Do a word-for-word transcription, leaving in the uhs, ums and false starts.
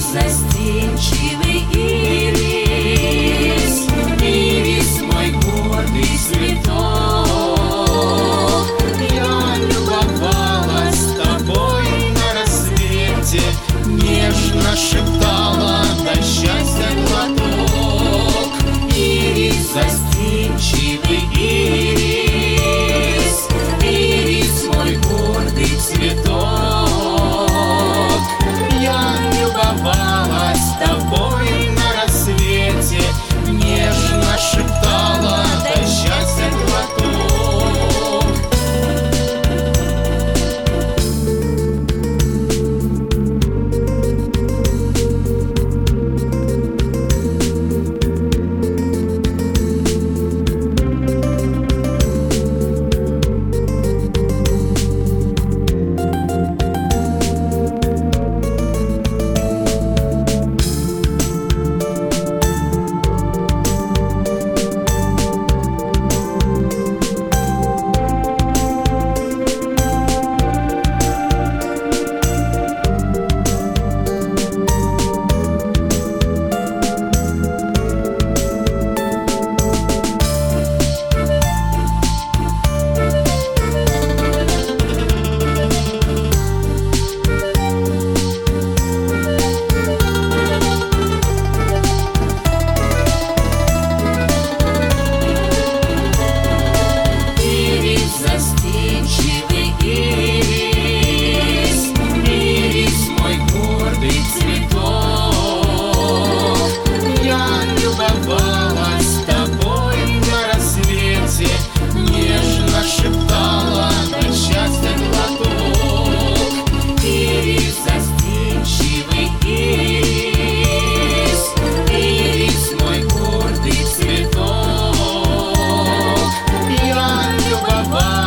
застенчивый ирис, ирис мой гордый цветок. Я любовалась тобой на рассвете, нежно шептала: дай счастья глоток. Ирис застенчивый ирис, ирис мой гордый цветок. Я любовалась тобой на рассвете, нежно шептала: дай счастья глоток. Застенчивый ирис, ирис мой гордый цветок. Я любовалась тобой на рассвете, нежно шептала: дай счастья глоток. Ирис застенчивый ирис, ирис мой гордый цветок. Я любовалась